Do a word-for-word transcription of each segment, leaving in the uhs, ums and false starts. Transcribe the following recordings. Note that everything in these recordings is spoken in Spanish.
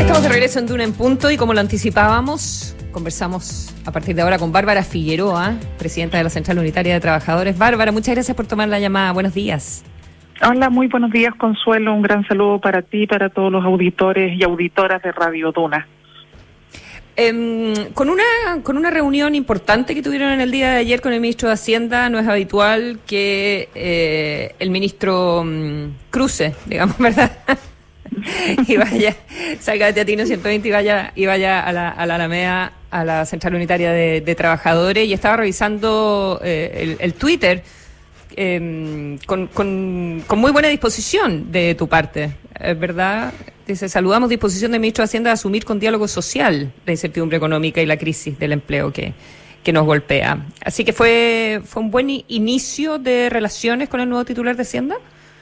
Estamos de regreso en Duna en Punto y como lo anticipábamos, conversamos a partir de ahora con Bárbara Figueroa, presidenta de la Central Unitaria de Trabajadores. Bárbara, muchas gracias por tomar la llamada. Buenos días. Hola, muy buenos días, Consuelo. Un gran saludo para ti y para todos los auditores y auditoras de Radio Duna. Eh, con una con una reunión importante que tuvieron en el día de ayer con el ministro de Hacienda, no es habitual que eh, el ministro um, cruce, digamos, ¿verdad? y vaya, salga de Teatino ciento veinte y vaya y vaya a la, a la Alameda, a la Central Unitaria de, de Trabajadores, y estaba revisando eh, el, el Twitter eh, con, con, con muy buena disposición de tu parte, ¿es verdad? Dice, saludamos disposición del ministro de Hacienda a asumir con diálogo social la incertidumbre económica y la crisis del empleo que, que nos golpea. Así que fue, fue un buen inicio de relaciones con el nuevo titular de Hacienda.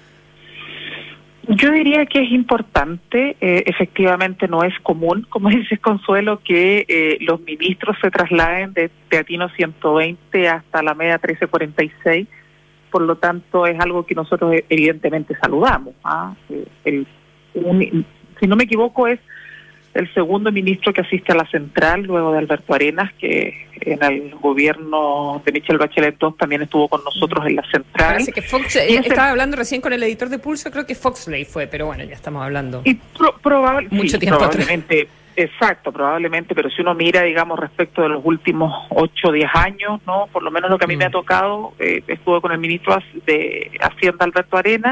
Yo diría que es importante, eh, efectivamente no es común, como dices, Consuelo, que eh, los ministros se trasladen de Teatino ciento veinte hasta la Alameda trece cuarenta y seis, por lo tanto es algo que nosotros evidentemente saludamos. ¿ah? El, un, si no me equivoco, es el segundo ministro que asiste a la Central, luego de Alberto Arenas, que en el gobierno de Michelle Bachelet dos también estuvo con nosotros en la Central. Parece que Fox, eh, estaba hablando recién con el editor de Pulso, creo que Foxley fue, pero bueno, ya estamos hablando. Y pro, probable, mucho sí, tiempo probablemente, atrás. Exacto, probablemente, pero si uno mira, digamos, respecto de los últimos ocho o diez años, no, por lo menos lo que a mí mm. me ha tocado, eh, estuve con el ministro de Hacienda, Alberto Arenas,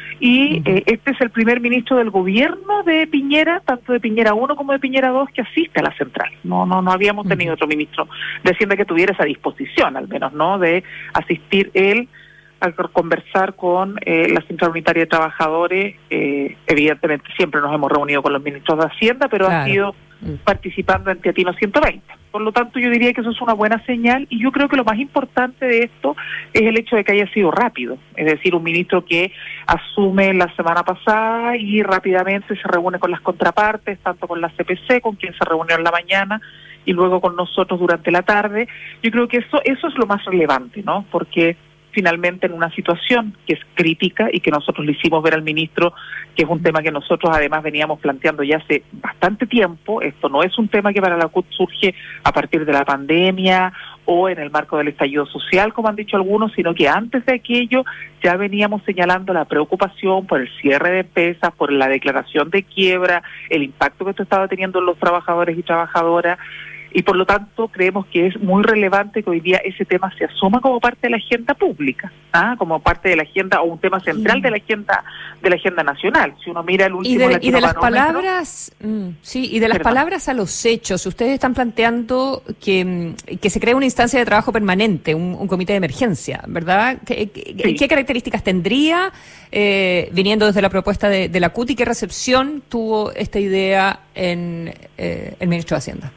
y uh-huh. eh, este es el primer ministro del gobierno de Piñera, tanto de Piñera uno como de Piñera dos, que asiste a la Central. No no no habíamos uh-huh. tenido otro ministro de Hacienda que tuviera esa disposición, al menos, ¿no?, de asistir él a conversar con eh, la Central Unitaria de Trabajadores. Eh, evidentemente siempre nos hemos reunido con los ministros de Hacienda, pero claro. ha sido uh-huh. participando en Teatino ciento veinte. Por lo tanto, yo diría que eso es una buena señal, y yo creo que lo más importante de esto es el hecho de que haya sido rápido. Es decir, un ministro que asume la semana pasada y rápidamente se reúne con las contrapartes, tanto con la C P C, con quien se reunió en la mañana, y luego con nosotros durante la tarde. Yo creo que eso, eso es lo más relevante, ¿no? Porque finalmente en una situación que es crítica y que nosotros le hicimos ver al ministro, que es un tema que nosotros además veníamos planteando ya hace bastante tiempo. Esto no es un tema que para la C U T surge a partir de la pandemia o en el marco del estallido social, como han dicho algunos, sino que antes de aquello ya veníamos señalando la preocupación por el cierre de empresas, por la declaración de quiebra, el impacto que esto estaba teniendo en los trabajadores y trabajadoras. Y por lo tanto creemos que es muy relevante que hoy día ese tema se asuma como parte de la agenda pública, ¿ah? como parte de la agenda o un tema central sí. de la agenda de la agenda nacional. Si uno mira el último y de, y de las palabras, mm, sí, y de las Perdón. palabras a los hechos, ustedes están planteando que, que se cree una instancia de trabajo permanente, un, un comité de emergencia, ¿verdad? ¿Qué, qué, sí. ¿qué características tendría, eh, viniendo desde la propuesta de, de la C U T, y qué recepción tuvo esta idea en eh, el ministro de Hacienda?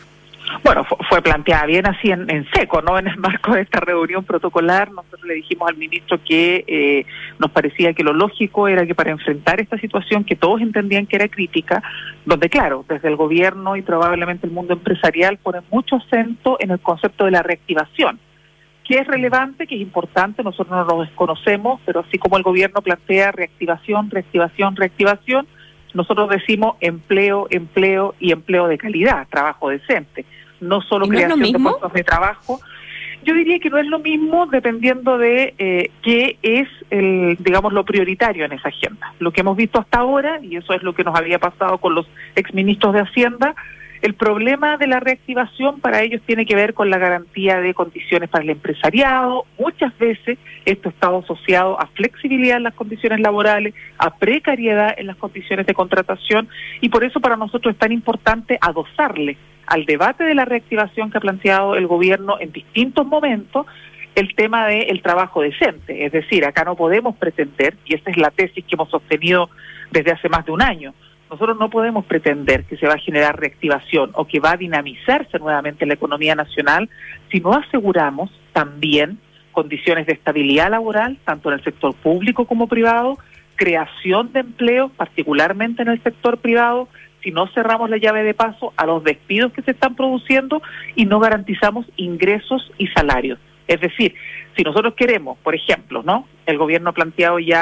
Bueno, fue planteada bien así en, en seco, ¿no? En el marco de esta reunión protocolar, nosotros le dijimos al ministro que eh, nos parecía que lo lógico era que para enfrentar esta situación que todos entendían que era crítica, donde claro, desde el gobierno y probablemente el mundo empresarial ponen mucho acento en el concepto de la reactivación, que es relevante, que es importante, nosotros no lo desconocemos, pero así como el gobierno plantea reactivación, reactivación, reactivación, nosotros decimos empleo, empleo y empleo de calidad, trabajo decente, no solo creación de puestos de trabajo. Yo diría que no es lo mismo dependiendo de eh, qué es, el, digamos, lo prioritario en esa agenda. Lo que hemos visto hasta ahora, y eso es lo que nos había pasado con los exministros de Hacienda, el problema de la reactivación para ellos tiene que ver con la garantía de condiciones para el empresariado. Muchas veces esto está asociado a flexibilidad en las condiciones laborales, a precariedad en las condiciones de contratación, y por eso para nosotros es tan importante adosarle al debate de la reactivación que ha planteado el gobierno en distintos momentos el tema del trabajo decente. Es decir, acá no podemos pretender, y esta es la tesis que hemos sostenido desde hace más de un año, nosotros no podemos pretender que se va a generar reactivación o que va a dinamizarse nuevamente la economía nacional si no aseguramos también condiciones de estabilidad laboral, tanto en el sector público como privado, creación de empleos, particularmente en el sector privado, si no cerramos la llave de paso a los despidos que se están produciendo y no garantizamos ingresos y salarios. Es decir, si nosotros queremos, por ejemplo, ¿no? El gobierno ha planteado ya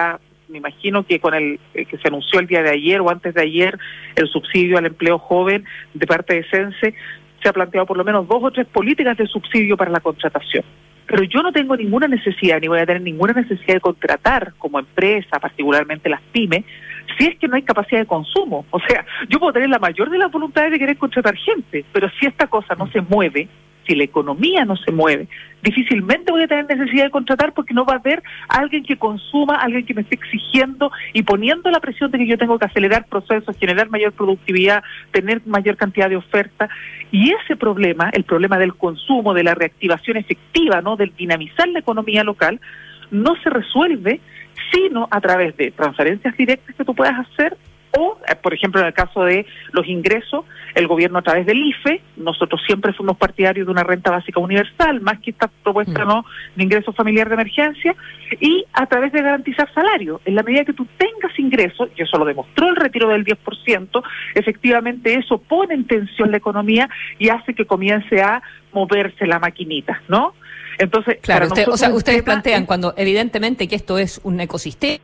me imagino que con el eh, que se anunció el día de ayer o antes de ayer el subsidio al empleo joven de parte de Sense, se ha planteado por lo menos dos o tres políticas de subsidio para la contratación. Pero yo no tengo ninguna necesidad, ni voy a tener ninguna necesidad de contratar como empresa, particularmente las pymes, si es que no hay capacidad de consumo. O sea, yo puedo tener la mayor de las voluntades de querer contratar gente, pero si esta cosa no se mueve, si la economía no se mueve, difícilmente voy a tener necesidad de contratar porque no va a haber alguien que consuma, alguien que me esté exigiendo y poniendo la presión de que yo tengo que acelerar procesos, generar mayor productividad, tener mayor cantidad de oferta. Y ese problema, el problema del consumo, de la reactivación efectiva, ¿no?, del dinamizar la economía local, no se resuelve sino a través de transferencias directas que tú puedas hacer o, por ejemplo, en el caso de los ingresos, el gobierno a través del I F E, nosotros siempre fuimos partidarios de una renta básica universal, más que esta propuesta no de ingreso familiar de emergencia, y a través de garantizar salario. En la medida que tú tengas ingresos, y eso lo demostró el retiro del diez por ciento, efectivamente eso pone en tensión la economía y hace que comience a moverse la maquinita, ¿no? Entonces, claro, usted, o sea, ustedes plantean cuando evidentemente que esto es un ecosistema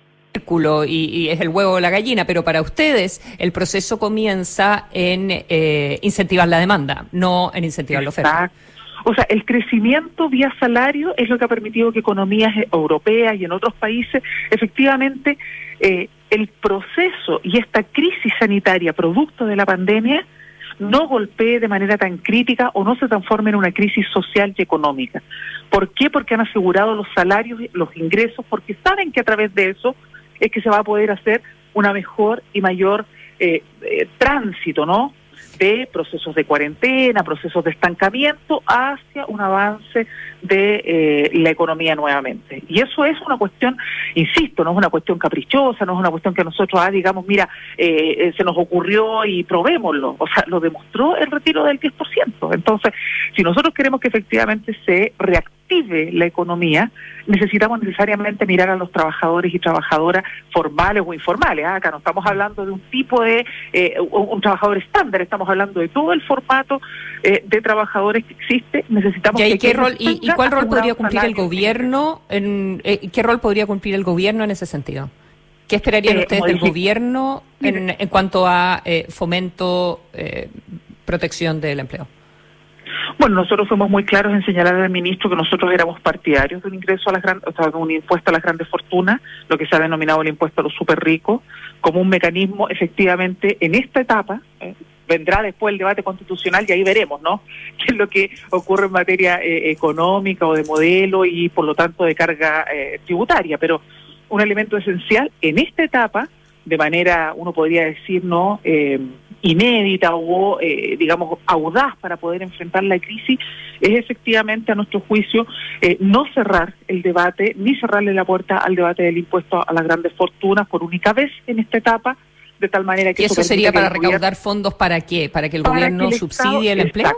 y, y es el huevo o la gallina, pero para ustedes el proceso comienza en eh, incentivar la demanda, no en incentivar la oferta. Exacto. O sea, el crecimiento vía salario es lo que ha permitido que economías europeas y en otros países, efectivamente, eh, el proceso y esta crisis sanitaria producto de la pandemia no golpee de manera tan crítica o no se transforme en una crisis social y económica. ¿Por qué? Porque han asegurado los salarios, los ingresos, porque saben que a través de eso es que se va a poder hacer una mejor y mayor eh, eh, tránsito, ¿no?, de procesos de cuarentena, procesos de estancamiento hacia un avance de eh, la economía nuevamente. Y eso es una cuestión, insisto, no es una cuestión caprichosa, no es una cuestión que nosotros, ah, digamos, mira, eh, se nos ocurrió y probémoslo. O sea, lo demostró el retiro del diez por ciento. Entonces, si nosotros queremos que efectivamente se reactive la economía, necesitamos necesariamente mirar a los trabajadores y trabajadoras formales o informales. ¿eh? Acá no estamos hablando de un tipo de, eh, un, un trabajador estándar, estamos hablando de todo el formato eh, de trabajadores que existe. Necesitamos ¿Y, que qué rol, y, ¿Y cuál rol podría cumplir el gobierno? En, eh, ¿Qué rol podría cumplir el gobierno en ese sentido? ¿Qué esperarían eh, ustedes del gobierno en, en cuanto a eh, fomento, eh, protección del empleo? Bueno, nosotros fuimos muy claros en señalar al ministro que nosotros éramos partidarios de un ingreso a las grandes, o sea, de un impuesto a las grandes fortunas, lo que se ha denominado el impuesto a los super ricos, como un mecanismo efectivamente en esta etapa. Eh, vendrá después el debate constitucional y ahí veremos, ¿no?, qué es lo que ocurre en materia eh, económica o de modelo y por lo tanto de carga eh, tributaria, pero un elemento esencial en esta etapa, de manera, uno podría decir, no eh, inédita o, eh, digamos, audaz para poder enfrentar la crisis, es efectivamente, a nuestro juicio, eh, no cerrar el debate, ni cerrarle la puerta al debate del impuesto a las grandes fortunas por única vez en esta etapa, de tal manera que... ¿Y eso sería para recaudar fondos para qué? ¿Para que el gobierno subsidie el empleo?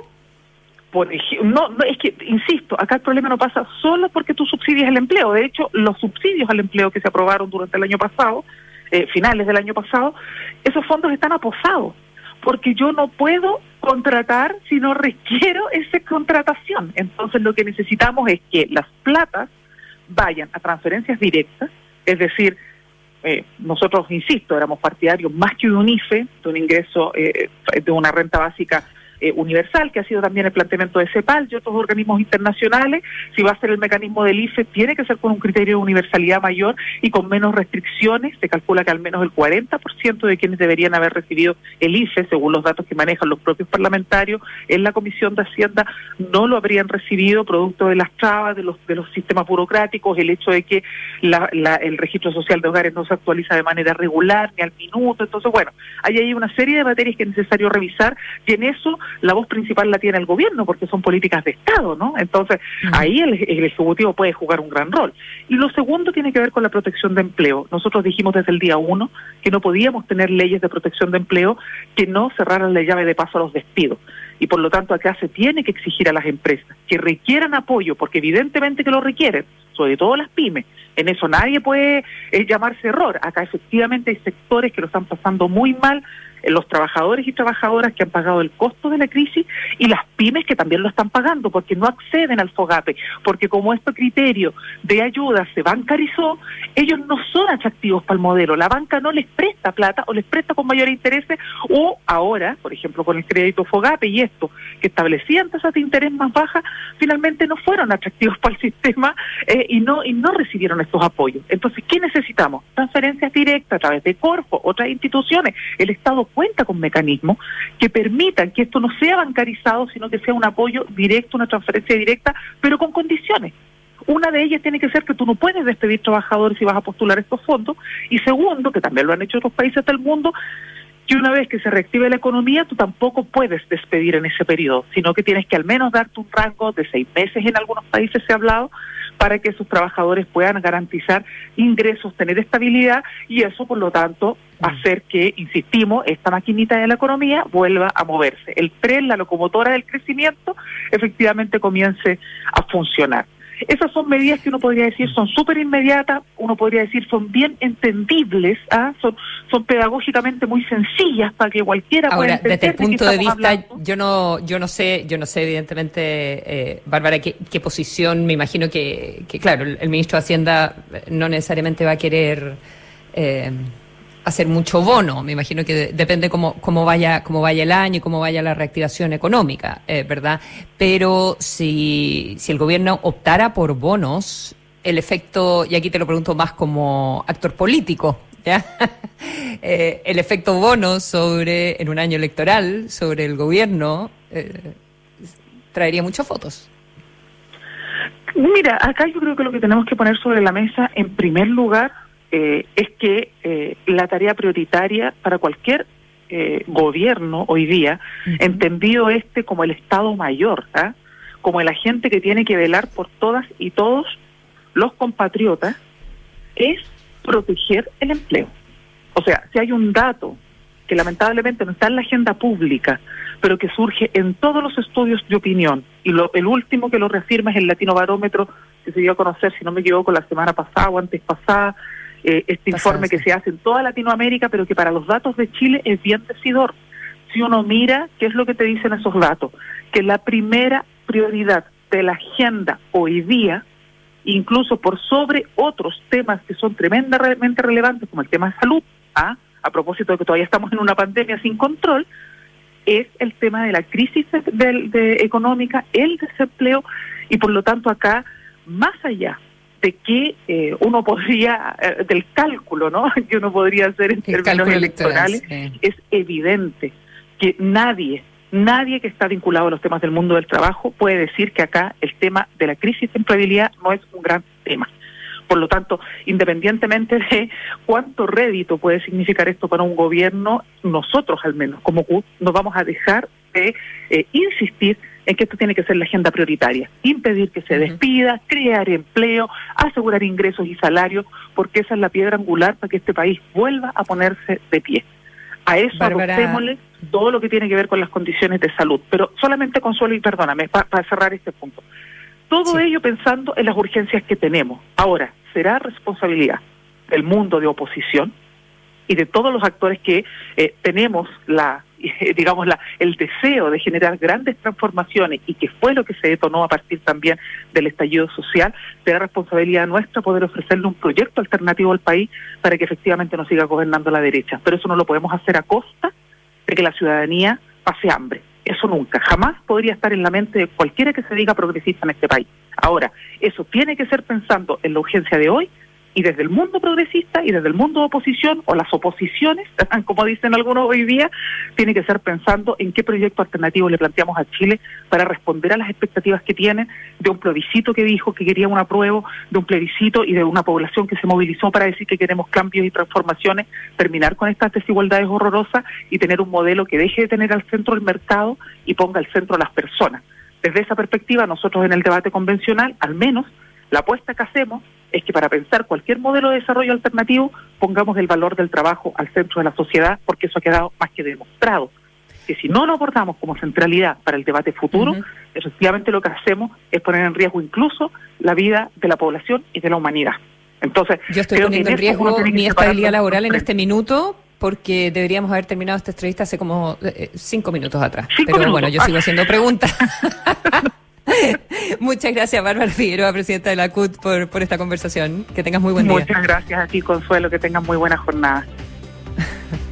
Por ejemplo, no, no, es que, insisto, acá el problema no pasa solo porque tú subsidias el empleo. De hecho, los subsidios al empleo que se aprobaron durante el año pasado, eh, finales del año pasado, esos fondos están aposados, porque yo no puedo contratar si no requiero esa contratación. Entonces, lo que necesitamos es que las platas vayan a transferencias directas, es decir, Eh, nosotros, insisto, éramos partidarios más que de un I F E, de un ingreso, eh, de una renta básica eh, universal, que ha sido también el planteamiento de CEPAL y otros organismos internacionales. Si va a ser el mecanismo del I F E, tiene que ser con un criterio de universalidad mayor y con menos restricciones. Se calcula que al menos el cuarenta por ciento de quienes deberían haber recibido el I F E, según los datos que manejan los propios parlamentarios, en la Comisión de Hacienda no lo habrían recibido, producto de las trabas, de los de los sistemas burocráticos, el hecho de que la, la, el registro social de hogares no se actualiza de manera regular ni al minuto. Entonces, bueno, hay ahí una serie de materias que es necesario revisar, y en eso la voz principal la tiene el gobierno, porque son políticas de Estado, ¿no? Entonces, uh-huh. ahí el, el Ejecutivo puede jugar un gran rol. Y lo segundo tiene que ver con la protección de empleo. Nosotros dijimos desde el día uno que no podíamos tener leyes de protección de empleo que no cerraran la llave de paso a los despidos. Y por lo tanto acá se tiene que exigir a las empresas que requieran apoyo, porque evidentemente que lo requieren, sobre todo las pymes. En eso nadie puede eh, llamarse error. Acá efectivamente hay sectores que lo están pasando muy mal los trabajadores y trabajadoras que han pagado el costo de la crisis y las pymes que también lo están pagando porque no acceden al FOGAPE, porque como este criterio de ayuda se bancarizó, ellos no son atractivos para el modelo, la banca no les presta plata o les presta con mayor interés, o ahora, por ejemplo, con el crédito FOGAPE y esto, que establecían tasas de interés más bajas, finalmente no fueron atractivos para el sistema eh, y no y no recibieron estos apoyos. Entonces, ¿qué necesitamos? Transferencias directas a través de Corfo, otras instituciones. El Estado cuenta con mecanismos que permitan que esto no sea bancarizado, sino que sea un apoyo directo, una transferencia directa, pero con condiciones. Una de ellas tiene que ser que tú no puedes despedir trabajadores si vas a postular estos fondos, y segundo, que también lo han hecho otros países del mundo, que una vez que se reactive la economía, tú tampoco puedes despedir en ese periodo, sino que tienes que al menos darte un rango de seis meses, en algunos países se ha hablado, para que esos trabajadores puedan garantizar ingresos, tener estabilidad, y eso, por lo tanto, hacer que, insistimos, esta maquinita de la economía vuelva a moverse. El tren, la locomotora del crecimiento, efectivamente comience a funcionar. Esas son medidas que uno podría decir son súper inmediatas, uno podría decir son bien entendibles, ¿ah? son son pedagógicamente muy sencillas para que cualquiera pueda entender. Ahora, desde el punto de, de vista, hablando. yo no yo no sé, yo no sé evidentemente, eh, Bárbara, qué, qué posición, me imagino que, que claro, el, el ministro de Hacienda no necesariamente va a querer eh, hacer mucho bono, me imagino que de, depende cómo cómo vaya cómo vaya el año y cómo vaya la reactivación económica, eh, ¿verdad? Pero si si el gobierno optara por bonos, el efecto, y aquí te lo pregunto más como actor político, ¿ya? eh, el efecto bono sobre en un año electoral sobre el gobierno eh, traería muchas fotos. Mira, acá yo creo que lo que tenemos que poner sobre la mesa, en primer lugar, Eh, es que eh, la tarea prioritaria para cualquier eh, gobierno hoy día, uh-huh. entendido este como el Estado Mayor, ¿eh? como el agente que tiene que velar por todas y todos los compatriotas, es proteger el empleo. O sea, si hay un dato que lamentablemente no está en la agenda pública, pero que surge en todos los estudios de opinión, y lo, el último que lo reafirma es el Latino Barómetro, que se dio a conocer, si no me equivoco, la semana pasada o antes pasada, Eh, este Pasado, informe que sí. se hace en toda Latinoamérica, pero que para los datos de Chile es bien decidor. Si uno mira, ¿qué es lo que te dicen esos datos? Que la primera prioridad de la agenda hoy día, incluso por sobre otros temas que son tremendamente relevantes, como el tema de salud, ¿ah? a propósito de que todavía estamos en una pandemia sin control, es el tema de la crisis de, de, de económica, el desempleo, y por lo tanto acá, más allá de que eh, uno podría, eh, del cálculo, ¿no? que uno podría hacer en el términos electorales, sí. es evidente que nadie, nadie que está vinculado a los temas del mundo del trabajo puede decir que acá el tema de la crisis de empleabilidad no es un gran tema. Por lo tanto, independientemente de cuánto rédito puede significar esto para un gobierno, nosotros al menos, como C U T, nos vamos a dejar de eh, insistir en que esto tiene que ser la agenda prioritaria, impedir que se despida, crear empleo, asegurar ingresos y salarios, porque esa es la piedra angular para que este país vuelva a ponerse de pie. A eso Bárbara... adoptémosle todo lo que tiene que ver con las condiciones de salud. Pero solamente, Consuelo, y perdóname, para pa cerrar este punto. Todo sí. ello pensando en las urgencias que tenemos. Ahora, será responsabilidad del mundo de oposición y de todos los actores que eh, tenemos la digamos, la, el deseo de generar grandes transformaciones, y que fue lo que se detonó a partir también del estallido social, será responsabilidad nuestra poder ofrecerle un proyecto alternativo al país para que efectivamente nos siga gobernando la derecha. Pero eso no lo podemos hacer a costa de que la ciudadanía pase hambre. Eso nunca, jamás podría estar en la mente de cualquiera que se diga progresista en este país. Ahora, eso tiene que ser pensando en la urgencia de hoy, y desde el mundo progresista y desde el mundo de oposición, o las oposiciones, como dicen algunos hoy día, tiene que ser pensando en qué proyecto alternativo le planteamos a Chile para responder a las expectativas que tienen de un plebiscito que dijo que quería un apruebo, de un plebiscito y de una población que se movilizó para decir que queremos cambios y transformaciones, terminar con estas desigualdades horrorosas y tener un modelo que deje de tener al centro el mercado y ponga al centro a las personas. Desde esa perspectiva, nosotros en el debate convencional, al menos, la apuesta que hacemos es que para pensar cualquier modelo de desarrollo alternativo pongamos el valor del trabajo al centro de la sociedad, porque eso ha quedado más que demostrado. Que si no lo abordamos como centralidad para el debate futuro, uh-huh. efectivamente lo que hacemos es poner en riesgo incluso la vida de la población y de la humanidad. Entonces, yo estoy poniendo en riesgo mi estabilidad laboral en este minuto porque deberíamos haber terminado esta entrevista hace como eh, cinco minutos atrás. Cinco Pero minutos. bueno, yo sigo haciendo preguntas. Muchas gracias, Bárbara Figueroa, presidenta de la C U T, por, por esta conversación. Que tengas muy buen día. Muchas gracias a ti, Consuelo, que tengas muy buena jornada.